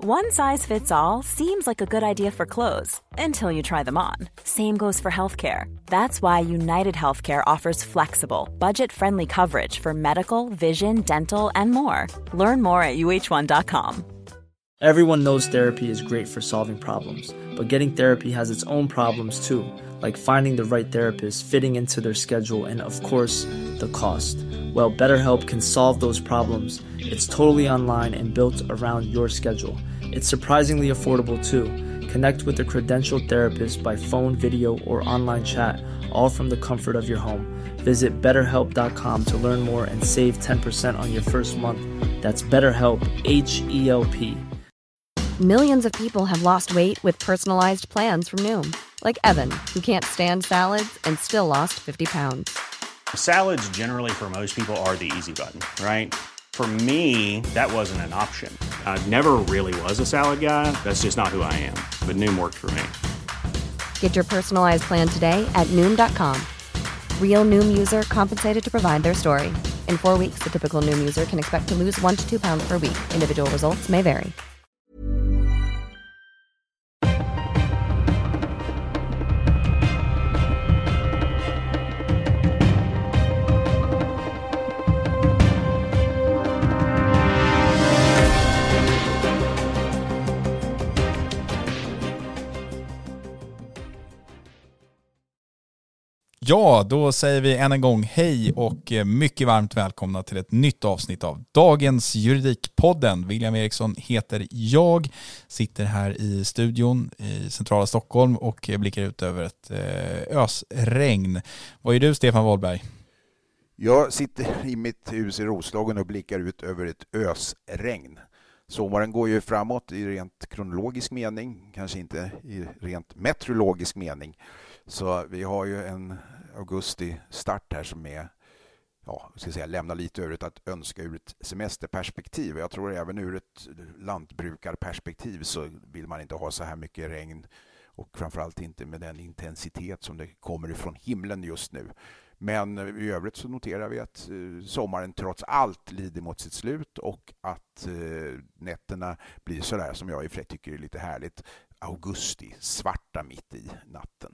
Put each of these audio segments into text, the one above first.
One size fits all seems like a good idea for clothes until you try them on. Same goes for healthcare. That's why United Healthcare offers flexible, budget-friendly coverage for medical, vision, dental, and more. Learn more at uh1.com. Everyone knows therapy is great for solving problems, but getting therapy has its own problems too, like finding the right therapist, fitting into their schedule, and of course, the cost. Well, BetterHelp can solve those problems. It's totally online and built around your schedule. It's surprisingly affordable too. Connect with a credentialed therapist by phone, video, or online chat, all from the comfort of your home. Visit BetterHelp.com to learn more and save 10% on your first month. That's BetterHelp, H-E-L-P. Millions of people have lost weight with personalized plans from Noom. Like Evan, who can't stand salads and still lost 50 pounds. Salads generally for most people are the easy button, right? For me, that wasn't an option. I never really was a salad guy. That's just not who I am. But Noom worked for me. Get your personalized plan today at Noom.com. Real Noom user compensated to provide their story. In 4 weeks, the typical Noom user can expect to lose 1 to 2 pounds per week. Individual results may vary. Ja, då säger vi än en gång hej och mycket varmt välkomna till ett nytt avsnitt av Dagens Juridikpodden. William Eriksson heter jag, sitter här i studion i centrala Stockholm och blickar ut över ett ösregn. Vad är du, Stefan Wahlberg? Jag sitter i mitt hus i Roslagen och blickar ut över ett ösregn. Sommaren går ju framåt i rent kronologisk mening, kanske inte i rent meteorologisk mening. Så vi har ju en augusti-start här som är, lämnar lite övrigt att önska ur ett semesterperspektiv. Jag tror även ur ett lantbrukarperspektiv så vill man inte ha så här mycket regn och framförallt inte med den intensitet som det kommer ifrån himlen just nu. Men i övrigt så noterar vi att sommaren trots allt lider mot sitt slut och att nätterna blir sådär som jag i och för sig tycker är lite härligt. Augusti, svarta mitt i natten.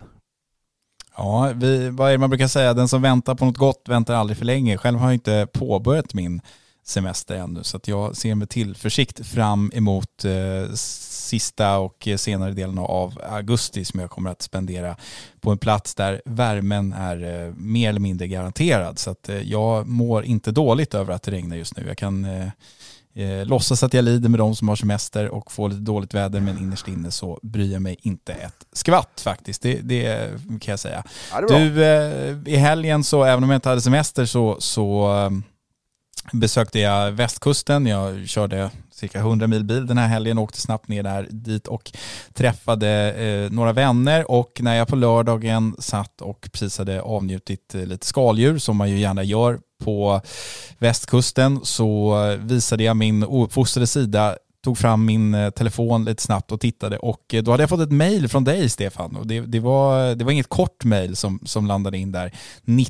Ja, vad är det man brukar säga? Den som väntar på något gott väntar aldrig för länge. Själv har jag inte påbörjat min semester ännu så att jag ser med tillförsikt fram emot sista och senare delen av augusti som jag kommer att spendera på en plats där värmen är mer eller mindre garanterad. Så att jag mår inte dåligt över att det regnar just nu. Jag kan låtsas att jag lider med de som har semester och får lite dåligt väder, men innerst inne så bryr jag mig inte ett skvatt faktiskt. Det kan jag säga. Ja, du, i helgen så, även om jag inte hade semester så besökte jag västkusten. Jag körde cirka 100 mil bil den här helgen och åkte snabbt ner där dit och träffade några vänner. Och när jag på lördagen satt och precis hade avnjutit lite skaldjur som man ju gärna gör på västkusten så visade jag min ouppfostrade sida, tog fram min telefon lite snabbt och tittade och då hade jag fått ett mejl från dig, Stefan, och det var inget kort mejl som landade in där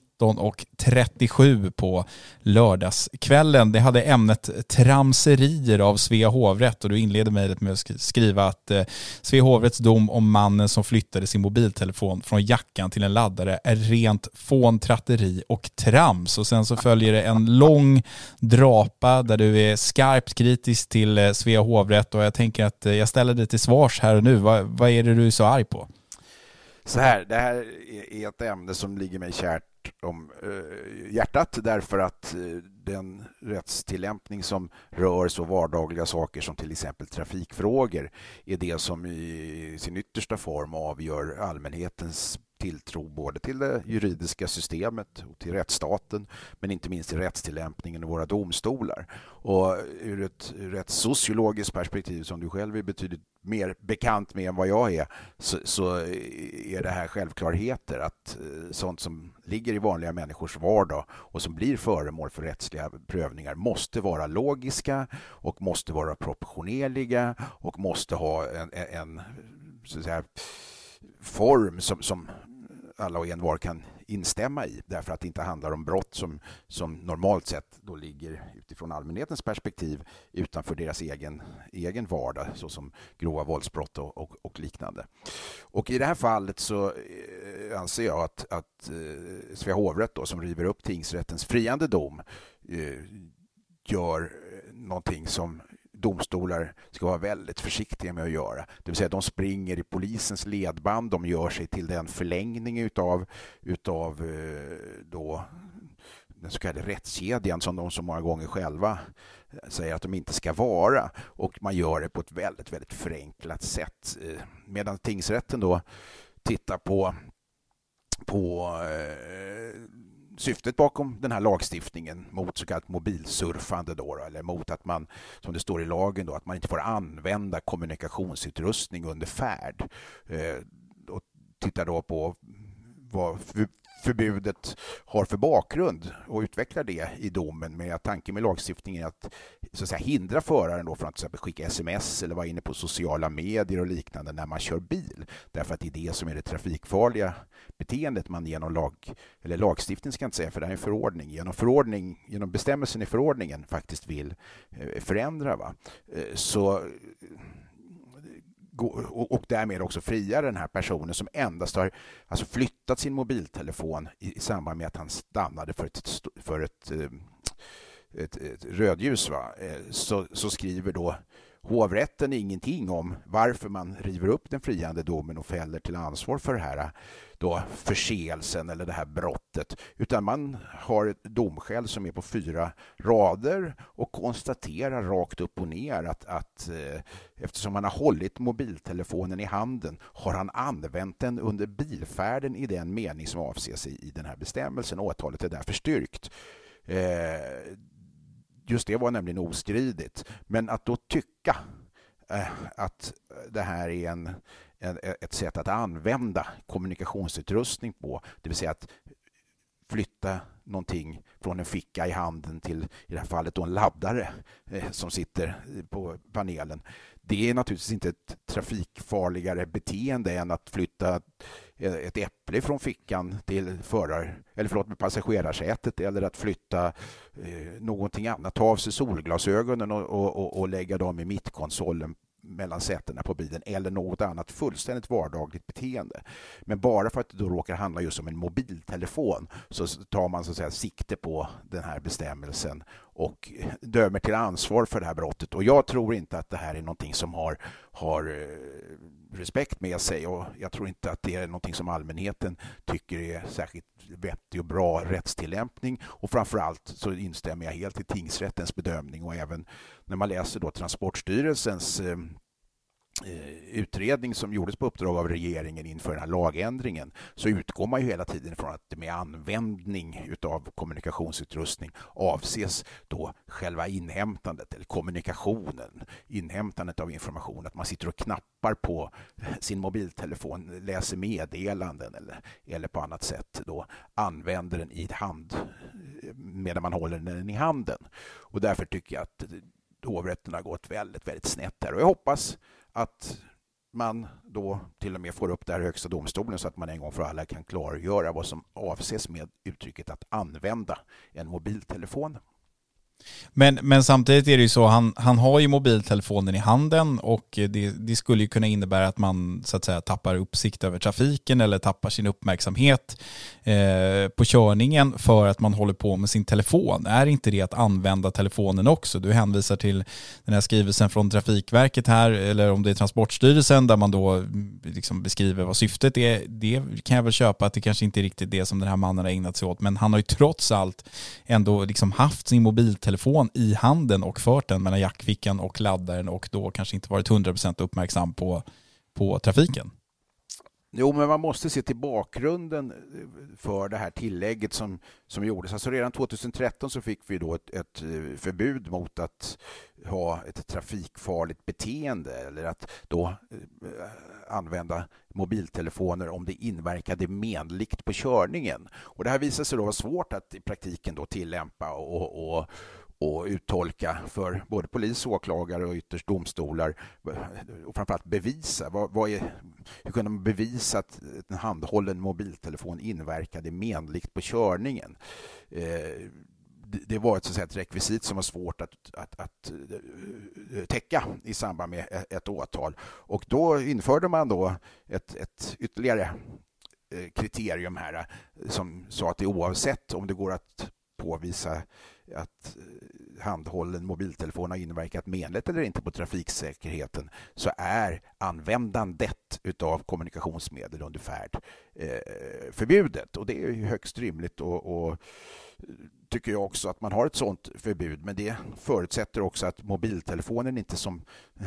19:37 på lördagskvällen. Det hade ämnet tramserier av Svea hovrätt och du inledde mejlet med att skriva att Svea hovrätts dom om mannen som flyttade sin mobiltelefon från jackan till en laddare är rent fåntratteri och trams, och sen så följer det en lång drapa där du är skarpt kritisk till Svea hovrätt och jag tänker att jag ställer dig till svars här och nu. Vad är det du är så arg på? Så här, det här är ett ämne som ligger mig kärt om hjärtat därför att den rättstillämpning som rör så vardagliga saker som till exempel trafikfrågor är det som i sin yttersta form avgör allmänhetens tilltro både till det juridiska systemet och till rättsstaten, men inte minst i rättstillämpningen i våra domstolar. Och ur ett rätt sociologiskt perspektiv som du själv är betydligt mer bekant med än vad jag är, så är det här självklarheter att sånt som ligger i vanliga människors vardag och som blir föremål för rättsliga prövningar måste vara logiska och måste vara proportionerliga och måste ha en så att säga, form som alla och envar kan instämma i, därför att det inte handlar om brott som normalt sett då ligger utifrån allmänhetens perspektiv utanför deras egen vardag, såsom grova våldsbrott och liknande. Och i det här fallet så anser jag att Svea hovrätt då, som river upp tingsrättens friande dom, gör någonting som domstolar ska vara väldigt försiktiga med att göra. Det vill säga de springer i polisens ledband, de gör sig till den förlängning utav då den så kallade rättskedjan som de så många gånger själva säger att de inte ska vara, och man gör det på ett väldigt, väldigt förenklat sätt. Medan tingsrätten då tittar på syftet bakom den här lagstiftningen mot så kallat mobilsurfande då, eller mot att man, som det står i lagen då, att man inte får använda kommunikationsutrustning under färd. Och tittar då på vad förbudet har för bakgrund och utvecklar det i domen, med att tanken med lagstiftningen är att, så att säga, hindra föraren då från att till exempel skicka sms eller vara inne på sociala medier och liknande när man kör bil. Därför att det är det som är det trafikfarliga beteendet man genom lagstiftning ska jag inte säga, för det här är en förordning, genom bestämmelsen i förordningen faktiskt vill förändra. Va? Och därmed också fria den här personen som endast har flyttat sin mobiltelefon i samband med att han stannade för ett rödljus. Va? Så skriver då hovrätten ingenting om varför man river upp den friande domen och fäller till ansvar för det här då förseelsen eller det här brottet, utan man har ett domskäl som är på 4 rader och konstaterar rakt upp och ner att eftersom han har hållit mobiltelefonen i handen har han använt den under bilfärden i den mening som avses i den här bestämmelsen. Åtalet är därför styrkt. Just det var nämligen ostridigt. Men att då tycka att det här är ett sätt att använda kommunikationsutrustning på, det vill säga att flytta någonting från en ficka i handen till, i det här fallet då, en laddare som sitter på panelen. Det är naturligtvis inte ett trafikfarligare beteende än att flytta ett äpple från fickan till passagerarsätet, eller att flytta någonting annat, ta av sig solglasögonen och lägga dem i mittkonsolen mellan sätena på bilen, eller något annat fullständigt vardagligt beteende. Men bara för att det då råkar handla just om en mobiltelefon så tar man så att säga sikte på den här bestämmelsen och dömer till ansvar för det här brottet. Och jag tror inte att det här är någonting som har respekt med sig, och jag tror inte att det är någonting som allmänheten tycker är särskilt vettig och bra rättstillämpning. Och framförallt så instämmer jag helt i tingsrättens bedömning, och även när man läser då Transportstyrelsens utredning som gjordes på uppdrag av regeringen inför den här lagändringen, så utgår man ju hela tiden från att med användning utav kommunikationsutrustning avses då själva inhämtandet eller kommunikationen, inhämtandet av information, att man sitter och knappar på sin mobiltelefon, läser meddelanden eller på annat sätt då använder den i hand medan man håller den i handen. Och därför tycker jag att hovrätten har gått väldigt, väldigt snett här, och jag hoppas att man då till och med får upp det här högsta domstolen, så att man en gång för alla kan klargöra vad som avses med uttrycket att använda en mobiltelefon. Men samtidigt är det ju så, han har ju mobiltelefonen i handen, och det skulle ju kunna innebära att man så att säga tappar uppsikt över trafiken eller tappar sin uppmärksamhet på körningen för att man håller på med sin telefon. Är inte det att använda telefonen också? Du hänvisar till den här skrivelsen från Trafikverket här, eller om det är Transportstyrelsen, där man då liksom beskriver vad syftet är. Det kan jag väl köpa att det kanske inte är riktigt det som den här mannen har ägnat sig åt, men han har ju trots allt ändå liksom haft sin mobiltelefon i handen och fört den mellan jackfickan och laddaren, och då kanske inte varit 100% uppmärksam på trafiken. Jo, men man måste se till bakgrunden för det här tillägget som gjordes. Alltså redan 2013 så fick vi då ett förbud mot att ha ett trafikfarligt beteende, eller att då använda mobiltelefoner om det inverkade menligt på körningen. Och det här visar sig då vara svårt att i praktiken då tillämpa och uttolka för både polis, åklagare och ytterst domstolar, och framförallt bevisa. Hur kunde man bevisa att en handhållen mobiltelefon inverkade menligt på körningen? Det var ett rekvisit som var svårt att täcka i samband med ett åtal. Och då införde man då ett ytterligare kriterium här som sa att det oavsett om det går att påvisa att handhållen mobiltelefon har inverkat menligt eller inte på trafiksäkerheten, så är användandet utav kommunikationsmedel under färd förbjudet. Och det är ju högst rimligt och tycker jag också att man har ett sådant förbud, men det förutsätter också att mobiltelefonen inte som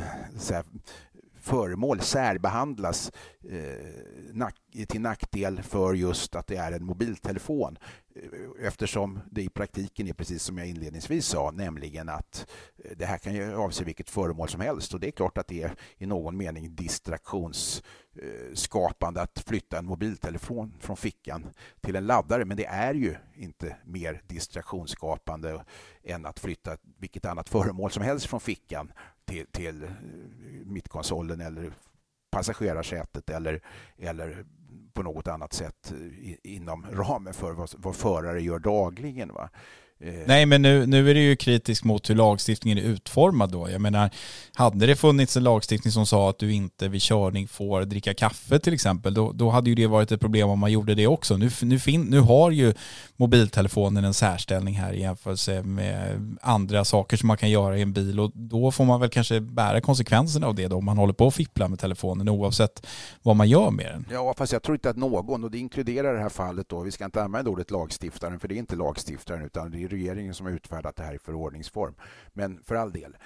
föremål särbehandlas till nackdel för just att det är en mobiltelefon, eftersom det i praktiken är precis som jag inledningsvis sa, nämligen att det här kan ju avse vilket föremål som helst, och det är klart att det är i någon mening distraktionsskapande att flytta en mobiltelefon från fickan till en laddare, men det är ju inte mer distraktionsskapande än att flytta vilket annat föremål som helst från fickan till mittkonsolen eller passagerarsätet eller på något annat sätt inom ramen för vad förare gör dagligen, va? Nej, men nu är det ju kritisk mot hur lagstiftningen är utformad då. Jag menar, hade det funnits en lagstiftning som sa att du inte vid körning får dricka kaffe till exempel, då hade ju det varit ett problem om man gjorde det också. Nu har ju mobiltelefonen en särställning här i jämförelse med andra saker som man kan göra i en bil, och då får man väl kanske bära konsekvenserna av det då, om man håller på att fippla med telefonen oavsett vad man gör med den. Ja, fast jag tror inte att någon, och det inkluderar det här fallet då, vi ska inte använda ordet lagstiftaren, för det är inte lagstiftaren utan det är regeringen som har utfärdat det här i förordningsform. Men för all del,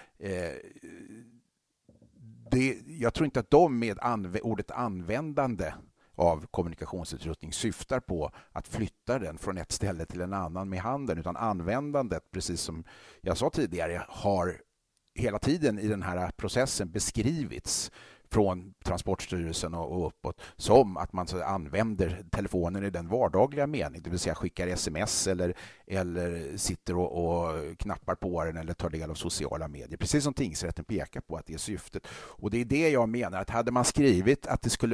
jag tror inte att de med ordet användande av kommunikationsutrustning syftar på att flytta den från ett ställe till en annan med handen, utan användandet, precis som jag sa tidigare, har hela tiden i den här processen beskrivits från Transportstyrelsen och uppåt som att man använder telefonen i den vardagliga mening, det vill säga skickar sms eller sitter och knappar på den eller tar del av sociala medier. Precis som tingsrätten pekar på att det är syftet. Och det är det jag menar, att hade man skrivit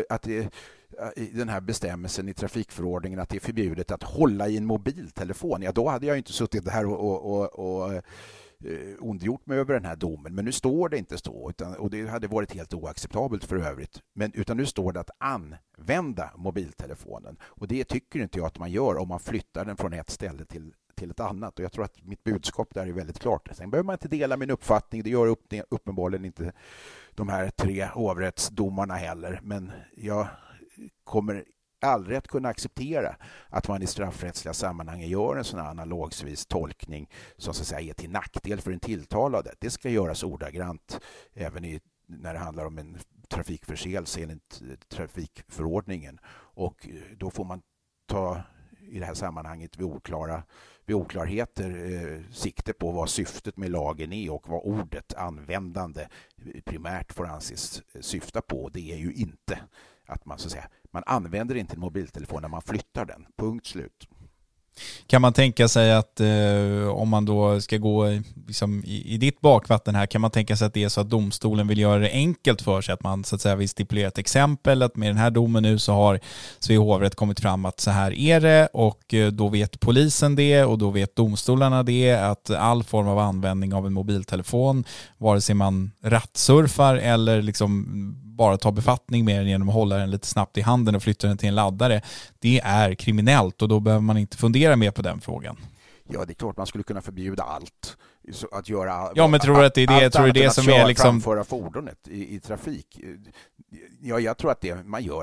i den här bestämmelsen i trafikförordningen att det är förbjudet att hålla i en mobiltelefon, ja då hade jag inte suttit där och ondgjort mig över den här domen, men nu står det inte så, och det hade varit helt oacceptabelt för övrigt, utan nu står det att använda mobiltelefonen, och det tycker inte jag att man gör om man flyttar den från ett ställe till ett annat, och jag tror att mitt budskap där är väldigt klart. Sen behöver man inte dela min uppfattning, det gör uppenbarligen inte de här 3 hovrättsdomarna heller, men jag kommer aldrig att kunna acceptera att man i straffrättsliga sammanhang gör en sån här analogsvis tolkning som så att säga är till nackdel för en tilltalade. Det ska göras ordagrant även när det handlar om en trafikförseelse enligt trafikförordningen, och då får man ta i det här sammanhanget vid oklarheter sikte på vad syftet med lagen är och vad ordet användande primärt får anses syfta på. Det är ju inte att man så att säga, man använder inte en mobiltelefon när man flyttar den. Punkt slut. Kan man tänka sig att om man då ska gå liksom i ditt bakvatten här, kan man tänka sig att det är så att domstolen vill göra det enkelt för sig, att man så att säga vill stipulera ett exempel, att med den här domen nu så har Svea hovrätt kommit fram att så här är det, och då vet polisen det och då vet domstolarna det, att all form av användning av en mobiltelefon, vare sig man rattsurfar eller liksom bara ta befattning med den genom att hålla den lite snabbt i handen och flytta den till en laddare, det är kriminellt, och då behöver man inte fundera mer på den frågan. Ja, det är klart man skulle kunna förbjuda allt. Att göra, ja, men tror du att det är det, tror du det som är liksom framföra fordonet i trafik? Ja, jag tror att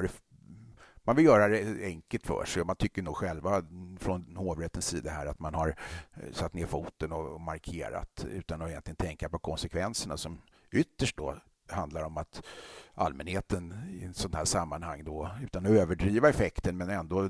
man vill göra det enkelt för sig, och man tycker nog själva från hovrättens sida här att man har satt ner foten och markerat utan att egentligen tänka på konsekvenserna, som ytterst då handlar om att allmänheten i en sån här sammanhang då, utan att överdriva effekten, men ändå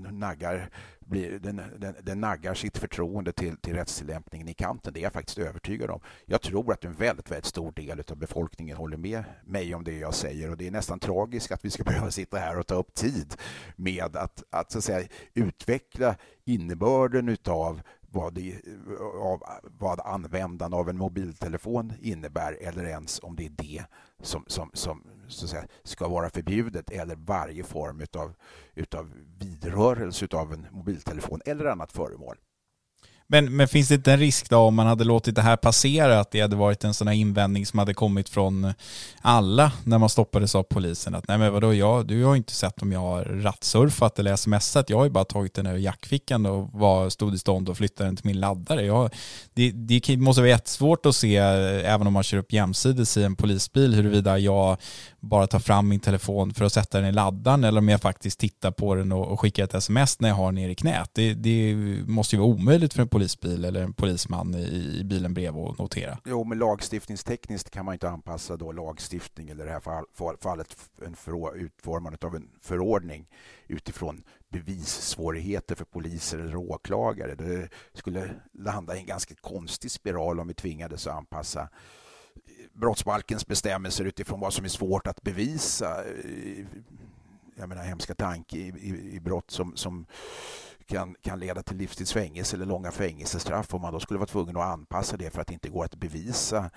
naggar sitt förtroende till rättstillämpningen i kanten. Det är jag faktiskt övertygad om. Jag tror att en väldigt, väldigt stor del av befolkningen håller med mig om det jag säger, och det är nästan tragiskt att vi ska behöva sitta här och ta upp tid med att så att säga utveckla innebörden utav vad användande av en mobiltelefon innebär, eller ens om det är det som så att säga, ska vara förbjudet, eller varje form utav vidrörelse utav en mobiltelefon eller annat föremål. Men finns det inte en risk då, om man hade låtit det här passera, att det hade varit en sån här invändning som hade kommit från alla när man stoppades av polisen, att nej men vadå, du har inte sett om jag har rattsurfat eller smsat, jag har ju bara tagit den ur jackfickan och stod i stånd och flyttade den till min laddare. Det måste vara jättesvårt att se, även om man kör upp jämsides i en polisbil, huruvida jag bara tar fram min telefon för att sätta den i laddaren, eller om jag faktiskt tittar på den och skickar ett sms när jag har den ner i knät. Det måste ju vara omöjligt för en polisbil eller en polisman i bilen bredvid att notera. Jo, men lagstiftningstekniskt kan man inte anpassa då lagstiftning, eller i det här fallet utformandet av en förordning utifrån bevissvårigheter för poliser eller åklagare. Det skulle landa i en ganska konstig spiral om vi tvingades att anpassa brottsbalkens bestämmelser utifrån vad som är svårt att bevisa. Jag menar, hemska tanke i brott som kan leda till livstidsfängelse eller långa fängelsestraff, om man då skulle vara tvungen att anpassa det för att det inte går att bevisa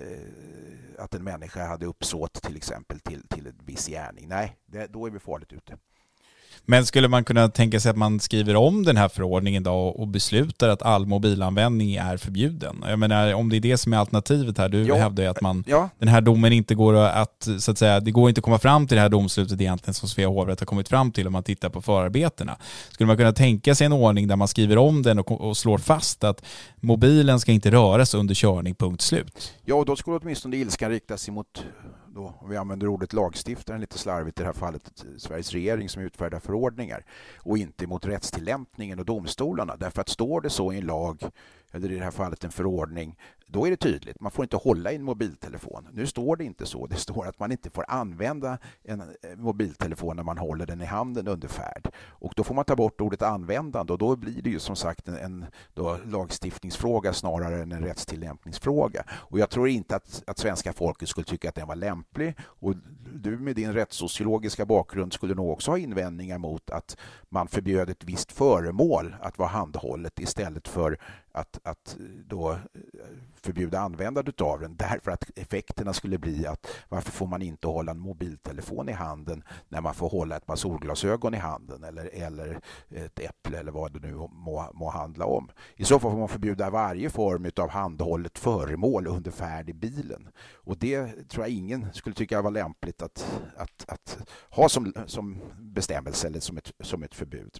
att en människa hade uppsåt till exempel till en viss gärning. Nej, då är vi farligt ute. Men skulle man kunna tänka sig att man skriver om den här förordningen då och beslutar att all mobilanvändning är förbjuden? Jag menar, om det är det som är alternativet här, du hävdar ju att den här domen inte går att, så att säga, det går inte att komma fram till det här domslutet egentligen som Svea hovrätt har kommit fram till om man tittar på förarbetena. Skulle man kunna tänka sig en ordning där man skriver om den och slår fast att mobilen ska inte röras under körning, punkt slut? Ja, då skulle åtminstone ilskan riktas emot, då, om vi använder ordet lagstiftaren lite slarvigt i det här fallet, Sveriges regering som utfärdar förordningar, och inte mot rättstillämpningen och domstolarna. Därför att står det så i en lag, eller i det här fallet en förordning, då är det tydligt. Man får inte hålla i en mobiltelefon. Nu står det inte så. Det står att man inte får använda en mobiltelefon när man håller den i handen under färd. Och då får man ta bort ordet användande, och då blir det ju som sagt en lagstiftningsfråga snarare än en rättstillämpningsfråga. Och jag tror inte att svenska folket skulle tycka att den var lämplig. Och du med din rättssociologiska bakgrund skulle nog också ha invändningar mot att man förbjöd ett visst föremål att vara handhållet istället för att då förbjuda användandet av den, därför att effekterna skulle bli att varför får man inte hålla en mobiltelefon i handen när man får hålla ett par solglasögon i handen eller ett äpple eller vad det nu må handla om. I så fall får man förbjuda varje form av handhållet föremål under färd i bilen. Och det tror jag ingen skulle tycka var lämpligt att ha som bestämmelse eller som ett förbud.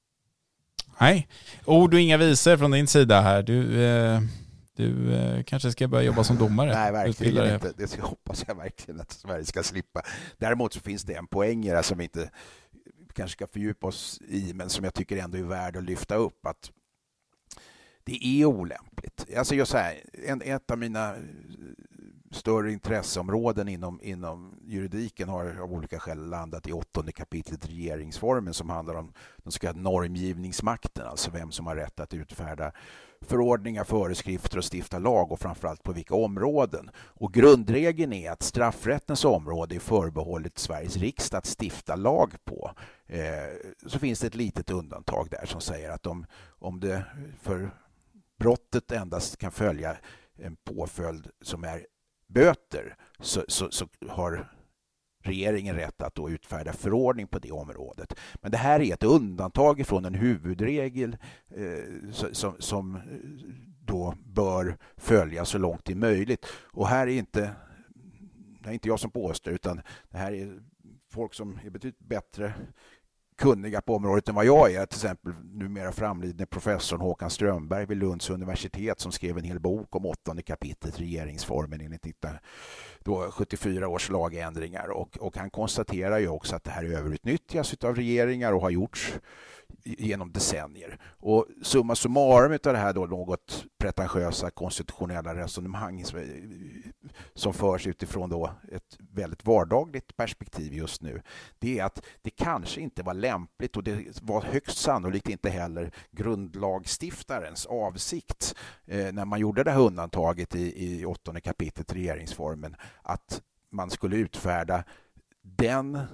Nej, ord och inga visor från din sida här. Du kanske ska börja jobba som domare. Nej, verkligen inte. Det hoppas jag verkligen att Sverige ska slippa. Däremot så finns det en poäng här som vi inte kanske ska fördjupa oss i, men som jag tycker ändå är värd att lyfta upp, att det är olämpligt. Alltså jag säger, ett av mina större intresseområden inom juridiken har av olika skäl landat i 8:e kapitlet regeringsformen, som handlar om den så kallade normgivningsmakten, alltså vem som har rätt att utfärda förordningar, föreskrifter och stifta lag, och framförallt på vilka områden. Och grundregeln är att straffrättens område är förbehållet Sveriges riksdag att stifta lag på. Så finns det ett litet undantag där som säger att om det för brottet endast kan följa en påföljd som är böter, så har regeringen rätt att då utfärda förordning på det området. Men det här är ett undantag från en huvudregel som då bör följas så långt det är möjligt. Och här är det är inte jag som påstår, utan det här är folk som är betydligt bättre kunniga på området än vad jag är. Till exempel numera framlidne professorn Håkan Strömberg vid Lunds universitet, som skrev en hel bok om 8:e kapitlet regeringsformen enligt 1974 års lagändringar. Och han konstaterar ju också att det här överutnyttjas av regeringar och har gjorts genom decennier. Och summa summarum av det här då något pretentiösa konstitutionella resonemang som förs utifrån då ett väldigt vardagligt perspektiv just nu, det är att det kanske inte var lämpligt, och det var högst sannolikt inte heller grundlagsstiftarens avsikt när man gjorde det här undantaget i 8:e kapitlet regeringsformen, att man skulle utfärda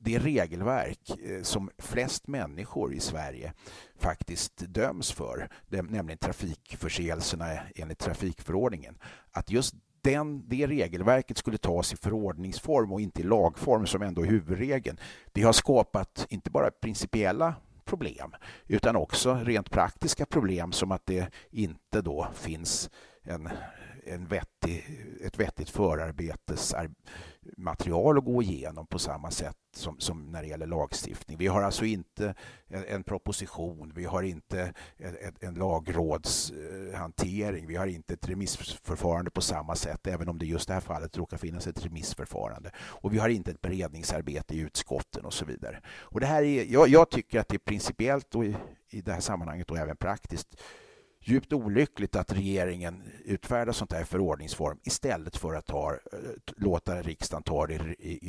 det regelverk som flest människor i Sverige faktiskt döms för, nämligen trafikförseelserna enligt trafikförordningen, att just det regelverket skulle tas i förordningsform och inte i lagform som ändå är huvudregeln. Det har skapat inte bara principiella problem utan också rent praktiska problem, som att det inte då finns ett vettigt förarbetesmaterial att gå igenom på samma sätt som när det gäller lagstiftning. Vi har alltså inte en proposition, vi har inte en lagrådshantering, vi har inte ett remissförfarande på samma sätt, även om det just det här fallet råkar finnas ett remissförfarande. Och vi har inte ett beredningsarbete i utskotten och så vidare. Och det här jag tycker att det är principiellt och i det här sammanhanget och även praktiskt djupt olyckligt att regeringen utfärdar sånt här förordningsform istället för att låta riksdagen ta det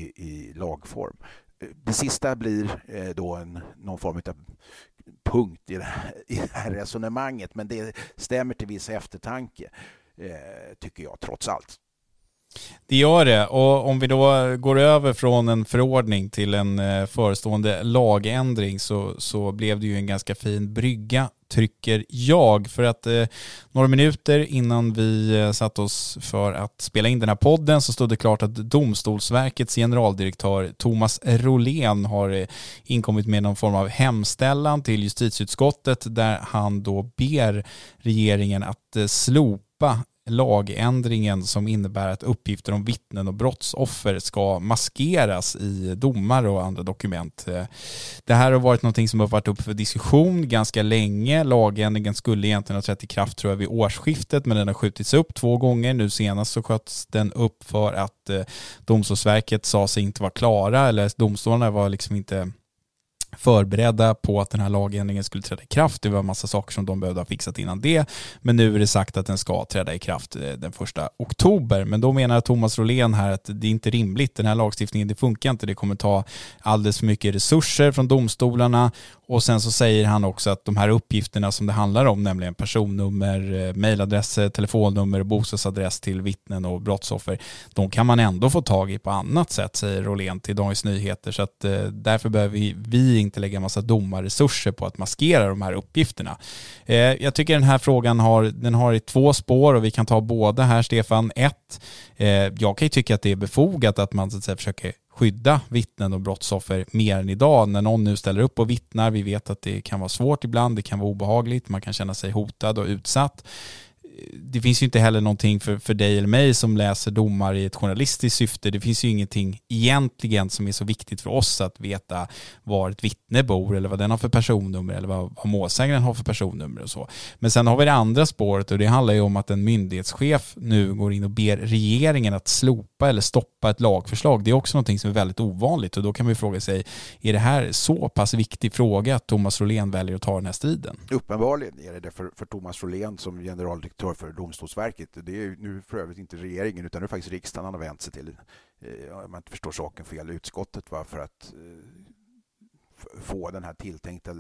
i lagform. Det sista blir då någon form av punkt i det här resonemanget, men det stämmer till viss eftertanke, tycker jag trots allt. Det gör det, och om vi då går över från en förordning till en förestående lagändring så blev det ju en ganska fin brygga, tycker jag, för att några minuter innan vi satt oss för att spela in den här podden så stod det klart att Domstolsverkets generaldirektör Thomas Rolén har inkommit med någon form av hemställan till justitieutskottet där han då ber regeringen att slopa lagändringen som innebär att uppgifter om vittnen och brottsoffer ska maskeras i domar och andra dokument. Det här har varit något som har varit upp för diskussion ganska länge. Lagändringen skulle egentligen ha trätt i kraft, tror jag, vid årsskiftet, men den har skjutits upp 2 gånger. Nu senast så sköts den upp för att Domstolsverket sa sig inte vara klara, eller domstolarna var liksom inte förberedda på att den här lagändringen skulle träda i kraft. Det var en massa saker som de behövde ha fixat innan det. Men nu är det sagt att den ska träda i kraft den 1 oktober. Men då menar Thomas Rolén här att det är inte rimligt. Den här lagstiftningen, det funkar inte. Det kommer ta alldeles för mycket resurser från domstolarna. Och sen så säger han också att de här uppgifterna som det handlar om, nämligen personnummer, mejladress, telefonnummer och bostadsadress till vittnen och brottsoffer, de kan man ändå få tag i på annat sätt, säger Rolén till Dagens Nyheter. Så att därför behöver vi inte lägga en massa domarresurser på att maskera de här uppgifterna. Jag tycker den här frågan har 2 spår och vi kan ta båda här, Stefan. 1. Jag kan ju tycka att det är befogat att man så att säga försöker skydda vittnen och brottsoffer mer än idag. När någon nu ställer upp och vittnar, vi vet att det kan vara svårt ibland, det kan vara obehagligt, man kan känna sig hotad och utsatt. Det finns ju inte heller någonting för dig eller mig som läser domar i ett journalistiskt syfte. Det finns ju ingenting egentligen som är så viktigt för oss att veta var ett vittne bor eller vad den har för personnummer eller vad målsägaren har för personnummer och så. Men sen har vi det andra spåret, och det handlar ju om att en myndighetschef nu går in och ber regeringen att slopa eller stoppa ett lagförslag. Det är också någonting som är väldigt ovanligt, och då kan man ju fråga sig, är det här så pass viktig fråga att Thomas Rolén väljer att ta den här striden? Uppenbarligen är det för Thomas Rolén som generaldirektör för Domstolsverket. Det är nu för övrigt inte regeringen utan det är faktiskt riksdagen han har vänt sig till. Om man inte förstår saken fel, utskottet, för att få den här tilltänkta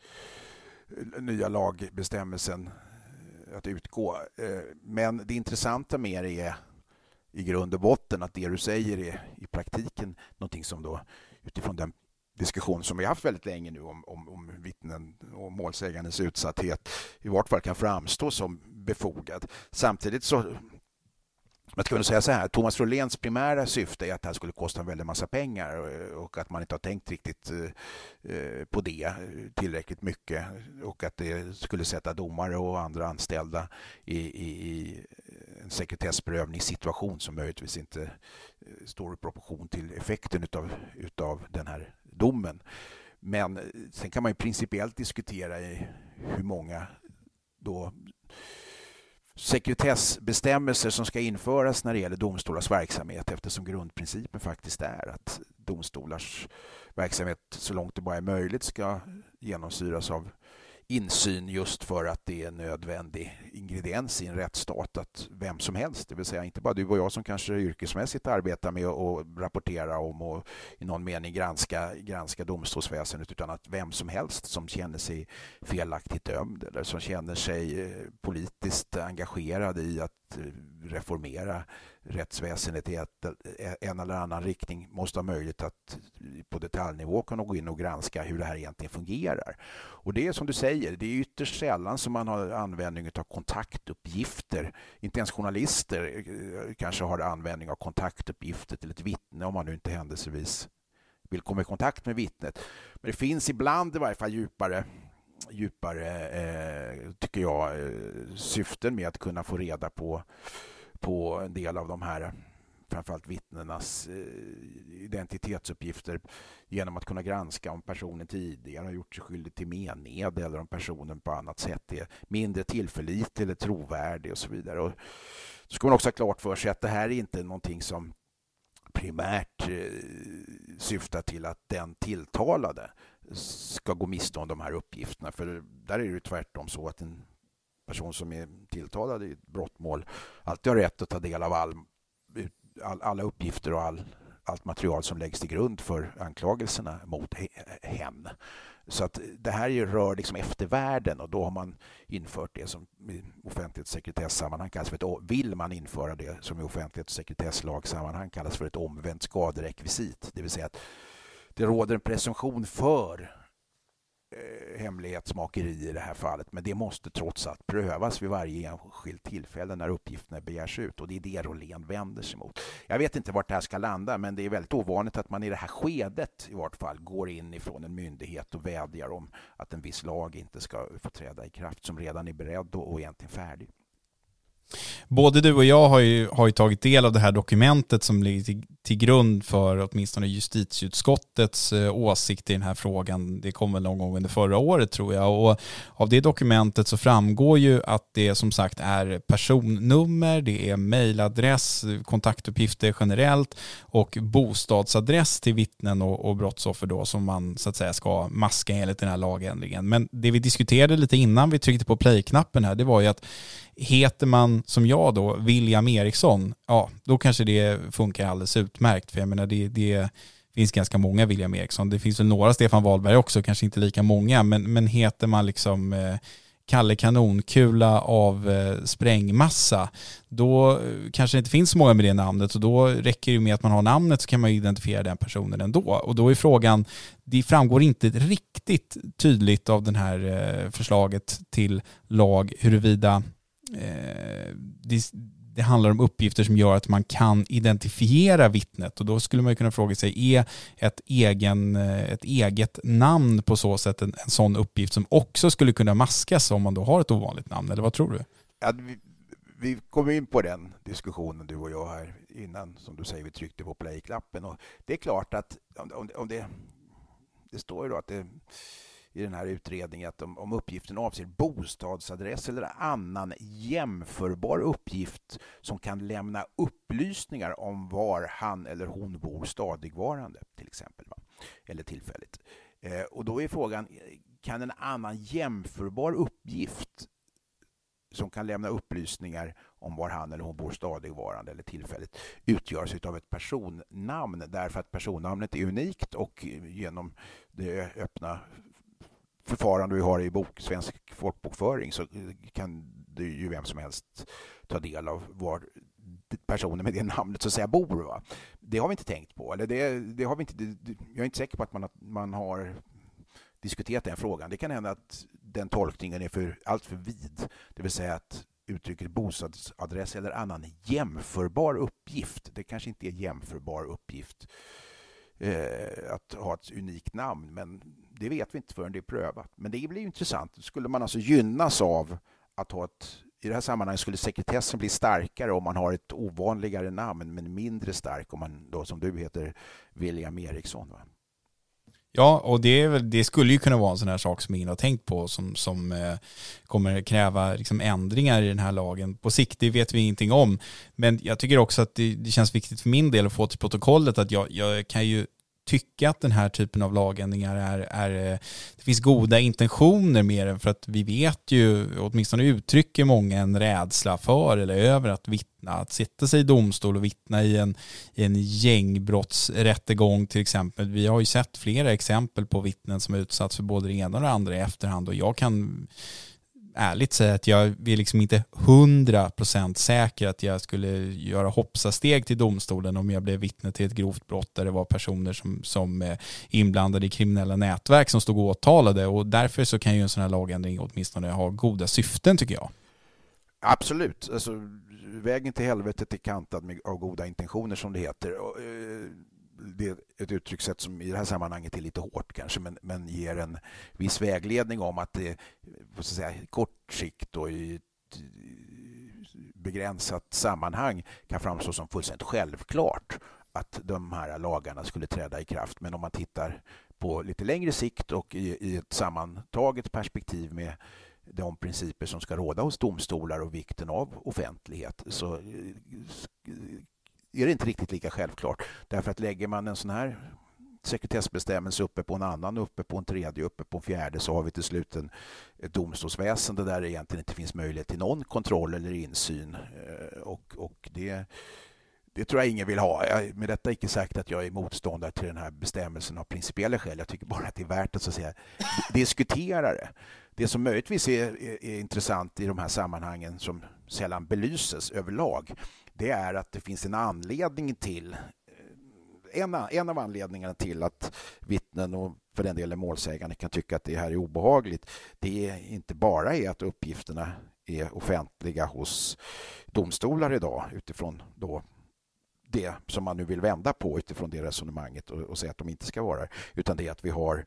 nya lagbestämmelsen att utgå. Men det intressanta med det är i grund och botten att det du säger är i praktiken någonting som då utifrån den diskussion som vi har haft väldigt länge nu om vittnen och målsägandens utsatthet i vart fall kan framstå som befogad. Samtidigt så, man ska väl säga så här, Thomas Roléns primära syfte är att det här skulle kosta en väldigt massa pengar och att man inte har tänkt riktigt på det tillräckligt mycket, och att det skulle sätta domare och andra anställda i en sekretessprövningssituation som möjligtvis inte står i proportion till effekten utav den här domen. Men sen kan man ju principiellt diskutera i hur många då sekretessbestämmelser som ska införas när det gäller domstolars verksamhet, eftersom grundprincipen faktiskt är att domstolars verksamhet så långt det bara är möjligt ska genomsyras av insyn, just för att det är en nödvändig ingrediens i en rättsstat att vem som helst, det vill säga inte bara du och jag som kanske yrkesmässigt arbetar med att rapportera om och i någon mening granska domstolsväsendet, utan att vem som helst som känner sig felaktigt dömd eller som känner sig politiskt engagerad i att reformera rättsväsendet i en eller annan riktning måste ha möjlighet att på detaljnivå kunna gå in och granska hur det här egentligen fungerar. Och det är som du säger, det är ytterst sällan som man har användning av kontaktuppgifter. Inte ens journalister kanske har användning av kontaktuppgifter till ett vittne om man nu inte händelsevis vill komma i kontakt med vittnet. Men det finns ibland i varje fall djupare tycker jag syften med att kunna få reda på en del av de här framförallt vittnenas identitetsuppgifter genom att kunna granska om personen tidigare har gjort sig skyldig till mened eller om personen på annat sätt är mindre tillförlitlig eller trovärdig och så vidare. Och så ska man också ha klart för sig att det här är inte någonting som primärt syftar till att den tilltalade ska gå miste om de här uppgifterna. För där är det ju tvärtom så att en person som är tilltalad i ett brottmål alltid har rätt att ta del av alla uppgifter och allt material som läggs till grund för anklagelserna mot hen. Så att det här rör liksom eftervärlden, och då har man infört det som i offentlighets- och sekretessammanhang kallas för vill man införa det som i offentlighets- och sekretesslagsammanhang kallas för ett omvänt skaderekvisit. Det vill säga att det råder en presumtion för hemlighetsmakeri i det här fallet, men det måste trots allt prövas vid varje enskilt tillfälle när uppgifterna begärs ut, och det är det Rolén vänder sig mot. Jag vet inte vart det här ska landa, men det är väldigt ovanligt att man i det här skedet i vart fall går in ifrån en myndighet och vädjar om att en viss lag inte ska få träda i kraft som redan är beredd och egentligen färdig. Både du och jag har ju tagit del av det här dokumentet som ligger till grund för åtminstone justitieutskottets åsikt i den här frågan. Det kom väl någon gång under förra året tror jag, och av det dokumentet så framgår ju att det som sagt är personnummer, det är mejladress, kontaktuppgifter generellt och bostadsadress till vittnen och brottsoffer då som man så att säga ska maska enligt den här lagändringen. Men det vi diskuterade lite innan vi tryckte på play-knappen här, det var ju att heter man som jag då William Eriksson, ja då kanske det funkar alldeles utmärkt, för jag menar det finns ganska många William Eriksson. Det finns väl några Stefan Wahlberg också, kanske inte lika många, men heter man liksom Kalle Kanonkula av sprängmassa, då kanske det inte finns så många med det namnet, och då räcker det med att man har namnet så kan man identifiera den personen ändå. Och då är frågan, det framgår inte riktigt tydligt av den här förslaget till lag huruvida det handlar om uppgifter som gör att man kan identifiera vittnet, och då skulle man kunna fråga sig, är ett eget namn på så sätt en sån uppgift som också skulle kunna maskas om man då har ett ovanligt namn, eller vad tror du? Ja, vi kom in på den diskussionen du och jag här innan, som du säger, vi tryckte på play-knappen, och det är klart att om det står ju då att det i den här utredningen att om uppgiften avser bostadsadress eller annan jämförbar uppgift som kan lämna upplysningar om var han eller hon bor stadigvarande till exempel, eller tillfälligt. Och då är frågan, kan en annan jämförbar uppgift som kan lämna upplysningar om var han eller hon bor stadigvarande eller tillfälligt utgörs av ett personnamn, därför att personnamnet är unikt, och genom det öppna förfarande vi har i svensk folkbokföring så kan det ju vem som helst ta del av var personer med det namnet så att säga bor. Va? Det har vi inte tänkt på. Eller det har vi inte, jag är inte säker på att man har diskuterat den frågan. Det kan hända att den tolkningen är allt för vid. Det vill säga att uttrycket bostadsadress eller annan jämförbar uppgift, det kanske inte är jämförbar uppgift att ha ett unikt namn, men det vet vi inte förrän det är prövat. Men det blir ju intressant. Skulle man alltså gynnas av att ha i det här sammanhanget skulle sekretessen bli starkare om man har ett ovanligare namn, men mindre stark om man då, som du heter, William Eriksson, va? Ja, och det skulle ju kunna vara en sån här sak som ingen har tänkt på som kommer kräva liksom ändringar i den här lagen. På sikt, det vet vi ingenting om. Men jag tycker också att det känns viktigt för min del att få till protokollet att jag kan ju tycka att den här typen av lagändringar är det finns goda intentioner med den, för att vi vet ju, åtminstone uttrycker många en rädsla för eller över att vittna, att sitta sig i domstol och vittna i en gängbrottsrättegång till exempel. Vi har ju sett flera exempel på vittnen som är utsatts för både det ena och det andra i efterhand, och jag kan ärligt säga att jag är liksom inte 100% säker att jag skulle göra hoppsasteg till domstolen om jag blev vittne till ett grovt brott där det var personer som är inblandade i kriminella nätverk som stod åtalade, och därför så kan ju en sån här lagändring åtminstone ha goda syften, tycker jag. Absolut. Alltså, vägen till helvetet är kantad av goda intentioner, som det heter. Det är ett uttryckssätt som i det här sammanhanget är lite hårt kanske, men ger en viss vägledning om att det på så att säga, kort sikt och i ett begränsat sammanhang kan framstå som fullständigt självklart att de här lagarna skulle träda i kraft. Men om man tittar på lite längre sikt och i ett sammantaget perspektiv med de principer som ska råda hos domstolar och vikten av offentlighet, så är det inte riktigt lika självklart. Därför att lägger man en sån här sekretessbestämmelse uppe på en annan, uppe på en tredje, uppe på en fjärde, så har vi till slut ett domstolsväsende där det egentligen inte finns möjlighet till någon kontroll eller insyn. Och det tror jag ingen vill ha. Med detta är inte sagt att jag är motståndare till den här bestämmelsen av principiella skäl. Jag tycker bara att det är värt att, så att säga, diskutera det. Det som möjligtvis är intressant i de här sammanhangen som sällan belyses överlag, det är att det finns en anledning till en av anledningarna till att vittnen och för den delen målsägande kan tycka att det här är obehagligt. Det är inte bara att uppgifterna är offentliga hos domstolar idag utifrån då det som man nu vill vända på utifrån det resonemanget och säga att de inte ska vara, utan det är att vi har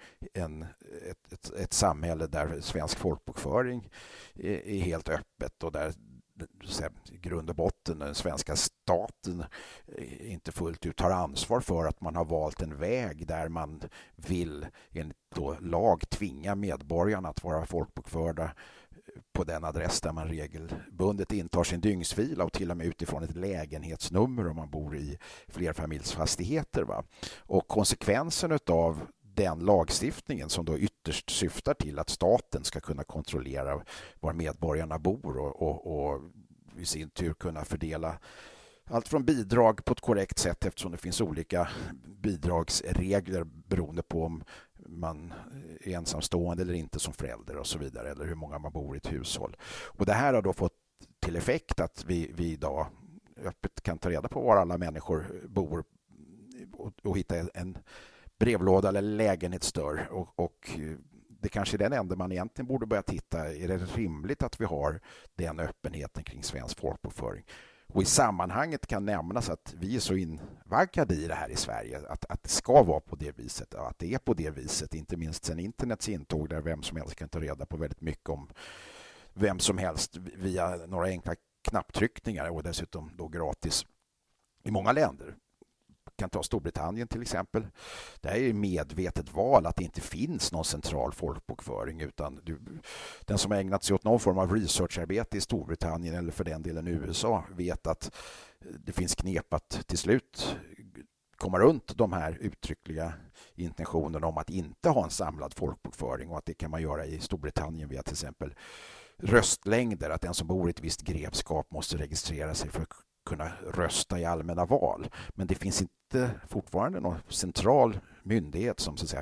ett samhälle där svensk folkbokföring är helt öppet och där i grund och botten den svenska staten inte fullt ut tar ansvar för att man har valt en väg där man vill enligt då lag tvinga medborgarna att vara folkbokförda på den adress där man regelbundet intar sin dygnsvila och till och med utifrån ett lägenhetsnummer om man bor i flerfamiljsfastigheter. Va? Och konsekvensen av den lagstiftningen som då ytterst syftar till att staten ska kunna kontrollera var medborgarna bor och i sin tur kunna fördela allt från bidrag på ett korrekt sätt, eftersom det finns olika bidragsregler beroende på om man är ensamstående eller inte som förälder och så vidare, eller hur många man bor i ett hushåll. Och det här har då fått till effekt att vi idag öppet kan ta reda på var alla människor bor och hitta en brevlåda eller lägenhetsdörr, och det kanske är den enda man egentligen borde börja titta. Är det rimligt att vi har den öppenheten kring svensk folkbokföring? Och i sammanhanget kan nämnas att vi är så invaggade i det här i Sverige att det ska vara på det viset, att det är på det viset, inte minst sedan internets intåg där vem som helst kan ta reda på väldigt mycket om vem som helst via några enkla knapptryckningar och dessutom då gratis i många länder. Kan ta Storbritannien till exempel. Det är medvetet val att det inte finns någon central folkbokföring, utan den som har ägnat sig åt någon form av researcharbete i Storbritannien eller för den delen i USA vet att det finns knep att till slut komma runt de här uttryckliga intentionerna om att inte ha en samlad folkbokföring, och att det kan man göra i Storbritannien via till exempel röstlängder, att den som bor i ett visst grevskap måste registrera sig för att kunna rösta i allmänna val. Men det finns inte fortfarande någon central myndighet som så att säga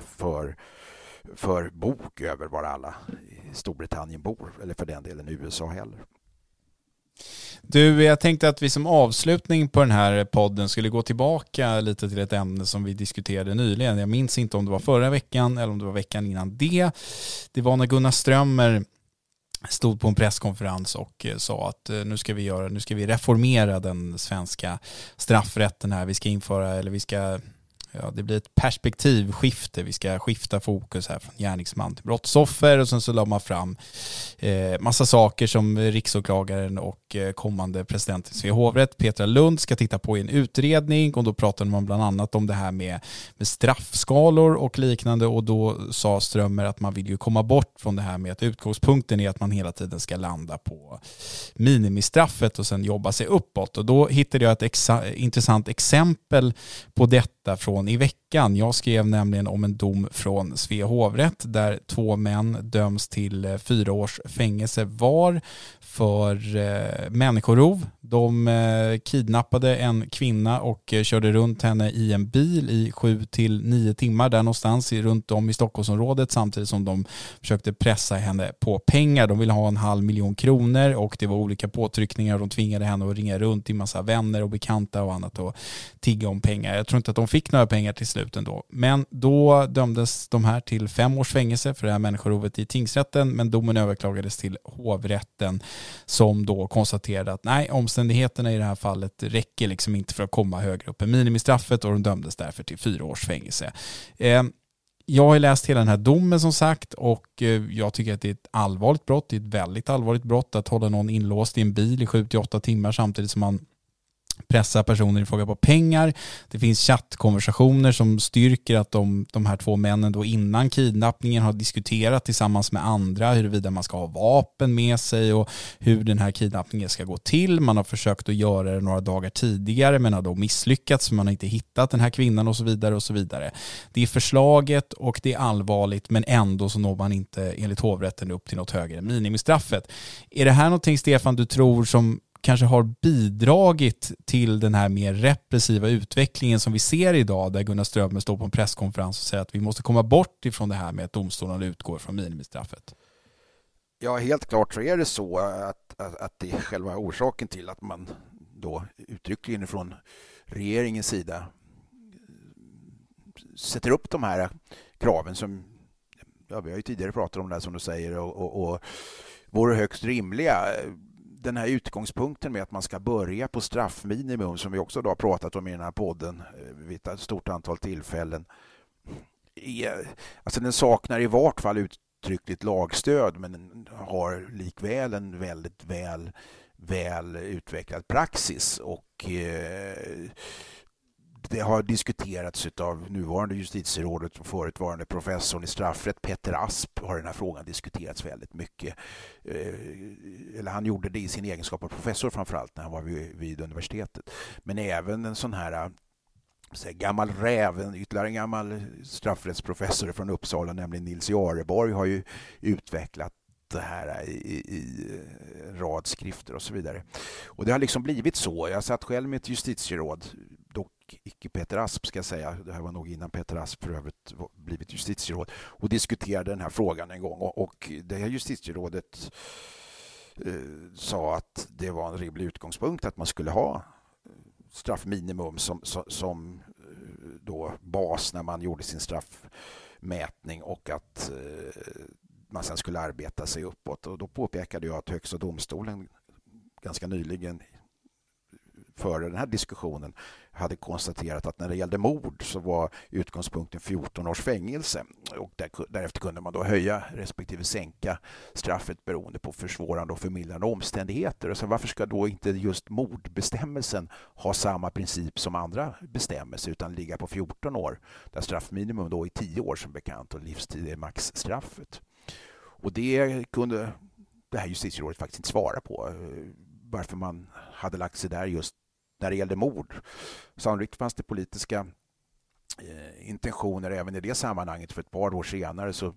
för bok över var alla i Storbritannien bor, eller för den delen i USA heller. Du, jag tänkte att vi som avslutning på den här podden skulle gå tillbaka lite till ett ämne som vi diskuterade nyligen. Jag minns inte om det var förra veckan eller om det var veckan innan det. Det var när Gunnar Strömmer stod på en presskonferens och sa att nu ska vi reformera den svenska straffrätten här. Vi ska införa, eller det blir ett perspektivskifte. Vi ska skifta fokus här från gärningsman till brottsoffer, och sen så la man fram massa saker som riksåklagaren och kommande president i Svea hovrätt Petra Lund ska titta på i en utredning, och då pratade man bland annat om det här med straffskalor och liknande, och då sa Strömmer att man vill ju komma bort från det här med att utgångspunkten är att man hela tiden ska landa på minimistraffet och sen jobba sig uppåt, och då hittade jag ett intressant exempel på detta från i veckan veckan. Jag skrev nämligen om en dom från Svea hovrätt där 2 män döms till 4 års fängelse var för människorov. De kidnappade en kvinna och körde runt henne i en bil i 7 till 9 timmar där någonstans runt om i Stockholmsområdet, samtidigt som de försökte pressa henne på pengar. De ville ha 500 000 kronor och det var olika påtryckningar. De tvingade henne att ringa runt till massa vänner och bekanta och annat och tigga om pengar. Jag tror inte att de fick några pengar till slut ändå. Men då dömdes de här till 5 års fängelse för det här människorovet i tingsrätten, men domen överklagades till hovrätten som då konstaterade att nej, omständigheterna i det här fallet räcker liksom inte för att komma högre upp än minimistraffet och de dömdes därför till 4 års fängelse. Jag har läst hela den här domen som sagt och jag tycker att det är ett allvarligt brott. Det är ett väldigt allvarligt brott att hålla någon inlåst i en bil i 7 till 8 timmar samtidigt som man pressa personer i fråga på pengar. Det finns chattkonversationer som styrker att de här 2 männen då innan kidnappningen har diskuterat tillsammans med andra huruvida man ska ha vapen med sig och hur den här kidnappningen ska gå till. Man har försökt att göra det några dagar tidigare men har då misslyckats för man har inte hittat den här kvinnan och så vidare och så vidare. Det är förslaget och det är allvarligt, men ändå så når man inte enligt hovrätten upp till något högre än minimistraffet. Är det här någonting, Stefan, du tror som kanske har bidragit till den här mer repressiva utvecklingen som vi ser idag, där Gunnar Strömmer står på en presskonferens och säger att vi måste komma bort ifrån det här med att domstolarna utgår från minimistraffet? Ja, helt klart så är det så att det är själva orsaken till att man då uttryckligen från regeringens sida sätter upp de här kraven som vi har ju tidigare pratat om det här, som du säger, och vore högst rimliga. Den här utgångspunkten med att man ska börja på straffminimum, som vi också då har pratat om i den här podden vid ett stort antal tillfällen, alltså den saknar i vart fall uttryckligt lagstöd, men den har likväl en väldigt väl utvecklad praxis, och det har diskuterats av nuvarande justitierådet och förutvarande professorn i straffrätt Peter Asp har den här frågan diskuterats väldigt mycket. Eller han gjorde det i sin egenskap av professor framförallt när han var vid universitetet. Men även en sån här gammal räv, ytterligare en gammal straffrättsprofessor från Uppsala, nämligen Nils Jareborg, har ju utvecklat det här i en rad skrifter och så vidare. Och det har liksom blivit så. Jag satt själv med ett justitieråd, dock icke Peter Asp ska jag säga, det här var nog innan Peter Asp för övrigt blivit justitieråd, och diskuterade den här frågan en gång, och det här justitierådet sa att det var en rimlig utgångspunkt att man skulle ha straffminimum som då bas när man gjorde sin straffmätning, och att man sen skulle arbeta sig uppåt. Och då påpekade jag att Högsta domstolen ganska nyligen före den här diskussionen hade konstaterat att när det gällde mord så var utgångspunkten 14 års fängelse, och därefter kunde man då höja respektive sänka straffet beroende på försvårande och förmildrande omständigheter. Och så varför ska då inte just mordbestämmelsen ha samma princip som andra bestämmelser utan ligga på 14 år, där straffminimum då är 10 år som bekant och livstid är maxstraffet. Och det kunde det här justitierådet faktiskt inte svara på, varför man hade lagt sig där just när det gällde mord. Sannolikt fanns det politiska intentioner även i det sammanhanget. För ett par år senare så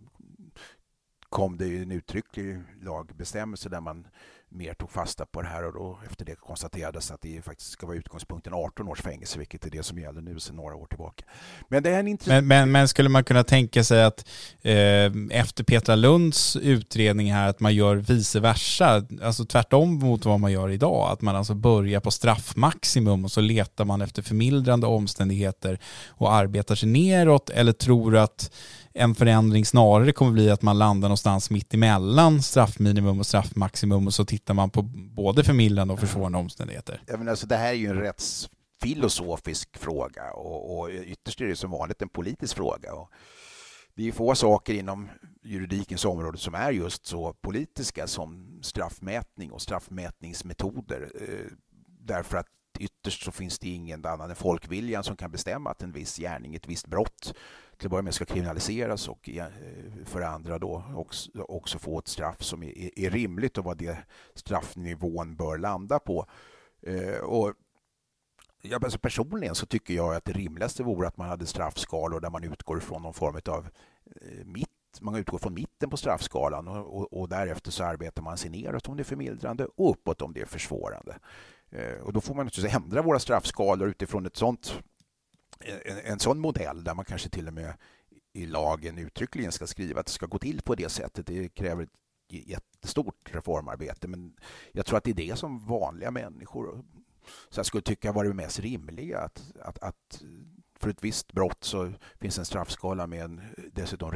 kom det en uttrycklig lagbestämmelse där man mer tog fasta på det här, och då efter det konstaterades att det faktiskt ska vara utgångspunkten 18 års fängelse, vilket är det som gäller nu sedan några år tillbaka. Men det är en men skulle man kunna tänka sig att efter Petra Lunds utredning här att man gör vice versa, alltså tvärtom mot vad man gör idag, att man alltså börjar på straffmaximum och så letar man efter förmildrande omständigheter och arbetar sig neråt, eller tror att en förändring snarare kommer bli att man landar någonstans mitt emellan straffminimum och straffmaximum, och så tittar man på både förmildrande och försvårande omständigheter? Ja, men alltså, det här är ju en rättsfilosofisk fråga, och ytterst är det som vanligt en politisk fråga. Och det är få saker inom juridikens område som är just så politiska som straffmätning och straffmätningsmetoder, därför att ytterst så finns det ingen annan än folkviljan som kan bestämma att en viss gärning, ett visst brott till att börja med ska kriminaliseras, och för andra då också få ett straff som är rimligt och vad det straffnivån bör landa på. Och Alltså personligen så tycker jag att det rimligaste vore att man hade straffskalor där man utgår från någon form av man utgår från mitten på straffskalan och därefter så arbetar man sig neråt om det är förmildrande och uppåt om det är försvårande. Och då får man naturligtvis ändra våra straffskalor utifrån en sån modell där man kanske till och med i lagen uttryckligen ska skriva att det ska gå till på det sättet. Det kräver ett jättestort reformarbete, men jag tror att det är det som vanliga människor så jag skulle tycka var det mest rimliga att för ett visst brott så finns en straffskala med en dessutom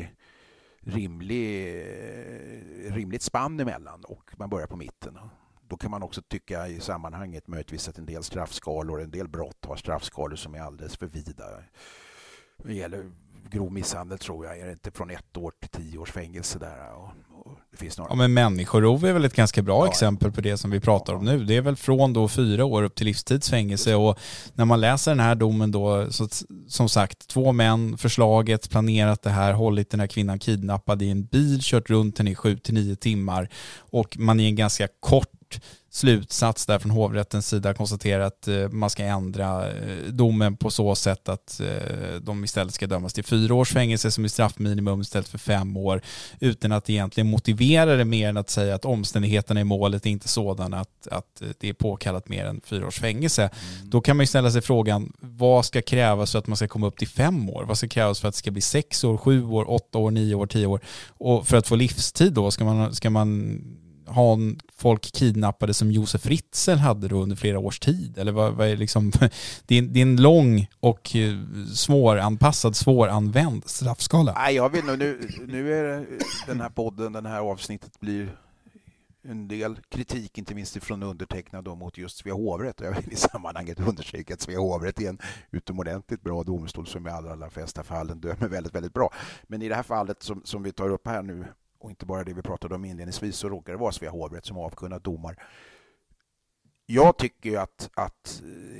rimligt spann emellan och man börjar på mitten. Då kan man också tycka i sammanhanget möjligtvis att en del straffskalor, en del brott har straffskalor som är alldeles för vida. Det gäller grov misshandel tror jag, är det inte från 1 år till 10 års fängelse där. Och det finns några... Ja, men människorov är väl ett ganska bra exempel på det som vi pratar om nu. Det är väl från då 4 år upp till livstidsfängelse och när man läser den här domen då, så som sagt 2 män, förslaget, planerat det här, hållit den här kvinnan kidnappad i en bil, kört runt henne i 7-9 timmar och man är en ganska kort slutsats där från hovrättens sida konstaterar att man ska ändra domen på så sätt att de istället ska dömas till 4 års fängelse som är straffminimum istället för 5 år utan att egentligen motivera det mer än att säga att omständigheterna i målet är inte sådana att det är påkallat mer än 4 års fängelse. Då kan man ju ställa sig frågan, vad ska krävas för att man ska komma upp till 5 år? Vad ska krävas för att det ska bli 6 år, 7 år, 8 år, 9 år, 10 år? Och för att få livstid då ska man ha folk kidnappade som Josef Fritzl hade då under flera års tid? Eller vad är liksom, det är en lång och svåranvänd straffskala. Nej, jag vill nu är den här podden, den här avsnittet blir en del kritik, inte minst från undertecknad mot just Svea hovrätt. Jag vill i sammanhanget understryka att Svea hovrätt är en utomordentligt bra domstol som i allra flesta fallen dömer väldigt, väldigt bra. Men i det här fallet som vi tar upp här nu, och inte bara det vi pratade om inledningsvis, så råkar det vara Svea hovrätt som avkunnat domar. Jag tycker ju att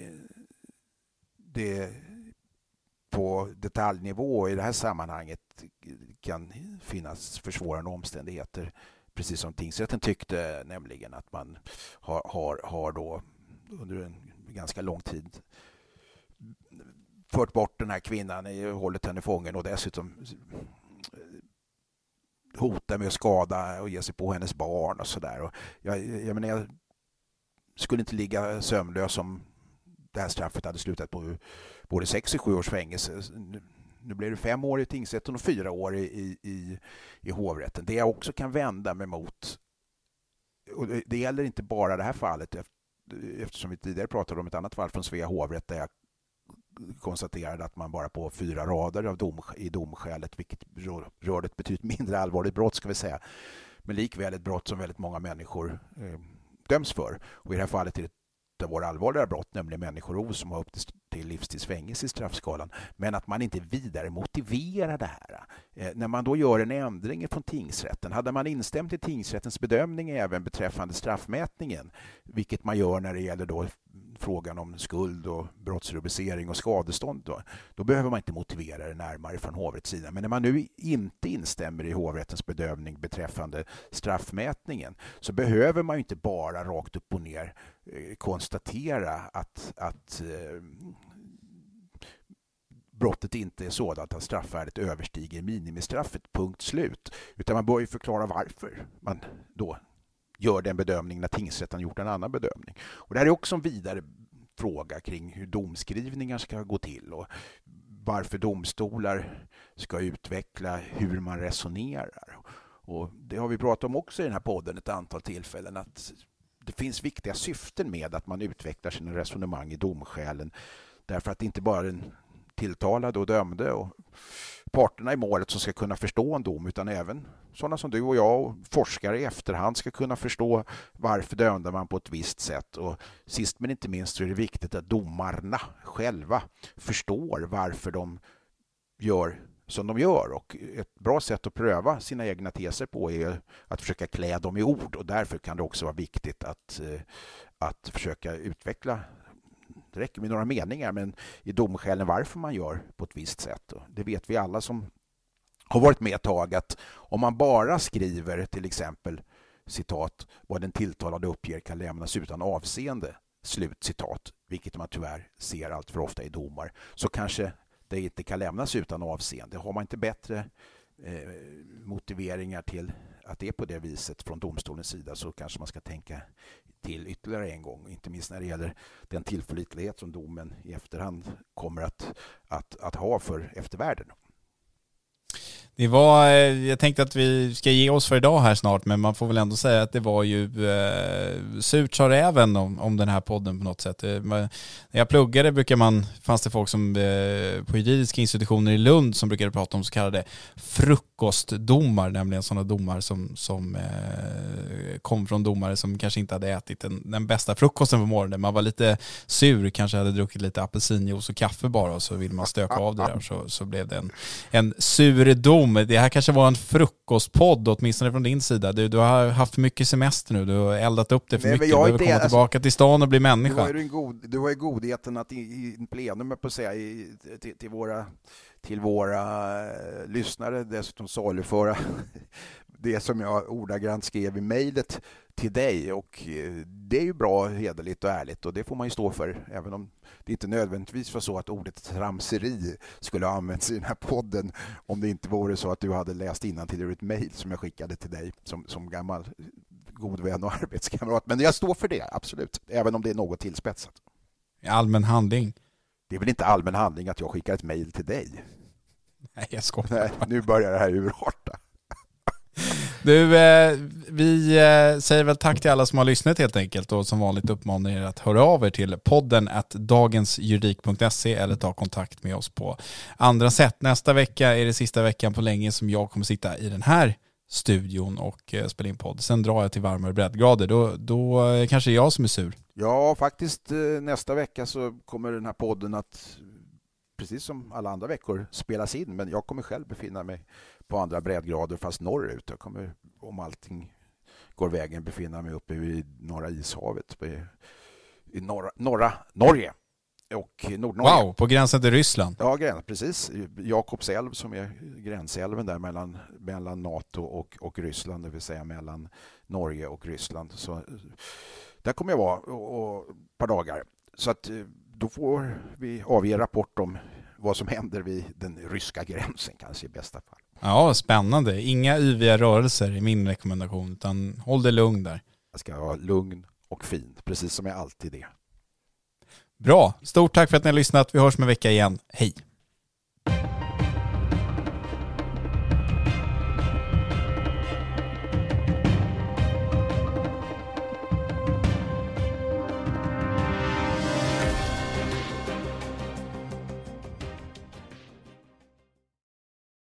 det på detaljnivå i det här sammanhanget kan finnas försvårande omständigheter. Precis som tingsrätten tyckte, nämligen att man har då under en ganska lång tid fört bort den här kvinnan, hållit henne fången och dessutom hotar med att skada och ge sig på hennes barn och sådär. Jag menar, jag skulle inte ligga sömnlös om det här straffet hade slutat på både 6 och 7 års fängelse. Nu blir det 5 år i tingsrätten och 4 år i hovrätten. Det jag också kan vända mig mot, och det gäller inte bara det här fallet, eftersom vi tidigare pratade om ett annat fall från Svea hovrätt där jag konstaterade att man bara på 4 rader i domskälet, vilket rör ett betydligt mindre allvarligt brott ska vi säga, men likväl ett brott som väldigt många människor döms för. Och i det här fallet är det våra allvarliga brott, nämligen människorov som har upp till livstidsfängelse i straffskalan, men att man inte vidare motiverar det här. När man då gör en ändring från tingsrätten, hade man instämt i tingsrättens bedömning även beträffande straffmätningen, vilket man gör när det gäller då frågan om skuld och brottsrubricering och skadestånd, då behöver man inte motivera det närmare från hovrättssidan. Men när man nu inte instämmer i hovrättens bedömning beträffande straffmätningen, så behöver man inte bara rakt upp och ner konstatera att brottet inte är sådant att straffvärdet överstiger minimistraffet, punkt slut. Utan man bör ju förklara varför man då gör den bedömningen när tingsrätten gjort en annan bedömning. Och det här är också en vidare fråga kring hur domskrivningar ska gå till och varför domstolar ska utveckla hur man resonerar. Och det har vi pratat om också i den här podden ett antal tillfällen, att det finns viktiga syften med att man utvecklar sina resonemang i domskälen, därför att det inte bara är den tilltalade och dömde och parterna i målet som ska kunna förstå en dom, utan även sådana som du och jag och forskare i efterhand ska kunna förstå varför dömde man på ett visst sätt. Och sist men inte minst så är det viktigt att domarna själva förstår varför de gör som de gör, och ett bra sätt att pröva sina egna teser på är att försöka klä dem i ord, och därför kan det också vara viktigt att försöka utveckla, det räcker med några meningar, men i domskälen varför man gör på ett visst sätt. Och det vet vi alla som har varit med ett tag, att om man bara skriver till exempel citat, vad den tilltalade uppger kan lämnas utan avseende, Slutcitat, vilket man tyvärr ser allt för ofta i domar, så kanske det inte kan lämnas utan avseende. Har man inte bättre motiveringar till att det är på det viset från domstolens sida, så kanske man ska tänka till ytterligare en gång, inte minst när det gäller den tillförlitlighet som domen i efterhand kommer att ha för eftervärlden. Det var, jag tänkte att vi ska ge oss för idag här snart, men man får väl ändå säga att det var ju surt sa räven om den här podden på något sätt. När jag pluggade fanns det folk som på juridiska institutioner i Lund som brukade prata om så kallade frukostdomar, nämligen sådana domar som kom från domare som kanske inte hade ätit den bästa frukosten på morgonen. Man var lite sur, kanske hade druckit lite apelsinjuice och kaffe bara, och så vill man stöka av det där, så blev det en sur dom. Det här kanske var en frukostpodd, åtminstone från din sida. Du har haft mycket semester nu, du har eldat upp det för mycket. Du behöver komma tillbaka till stan och bli människa. Du har ju godheten att i plenum på säga till våra lyssnare dessutom saluföra det som jag ordagrant skrev i mejlet till dig, och det är ju bra, hederligt och ärligt, och det får man ju stå för, även om det inte nödvändigtvis var så att ordet tramseri skulle ha använts i den här podden, om det inte vore så att du hade läst innantill ur ett mejl som jag skickade till dig som gammal god vän och arbetskamrat. Men jag står för det, absolut, även om det är något tillspetsat. Allmän handling. Det är väl inte allmän handling att jag skickar ett mejl till dig? Nej, jag skojar. Nej, nu börjar det här urarta. Du, vi säger väl tack till alla som har lyssnat helt enkelt, och som vanligt uppmanar er att höra av er till podden@dagensjuridik.se eller ta kontakt med oss på andra sätt. Nästa vecka är det sista veckan på länge som jag kommer sitta i den här studion och spela in podd. Sen drar jag till varmare breddgrader. Då kanske det är jag som är sur. Ja, faktiskt nästa vecka så kommer den här podden att, precis som alla andra veckor, spelas in, men jag kommer själv befinna mig på andra breddgrader fast norrut. Jag kommer, om allting går vägen, befinna mig uppe vid norra ishavet i norra Norge och Nordnorge. Wow, på gränsen till Ryssland. Ja, precis. Jakobsälv som är gränsälven där mellan NATO och Ryssland, det vill säga mellan Norge och Ryssland. Så där kommer jag vara och ett par dagar. Så att då får vi avge rapport om vad som händer vid den ryska gränsen, kanske i bästa fall. Ja, spännande. Inga yviga rörelser i min rekommendation, utan håll det lugn där. Jag ska vara lugn och fin, precis som jag alltid är. Bra. Stort tack för att ni har lyssnat. Vi hörs med en vecka igen. Hej!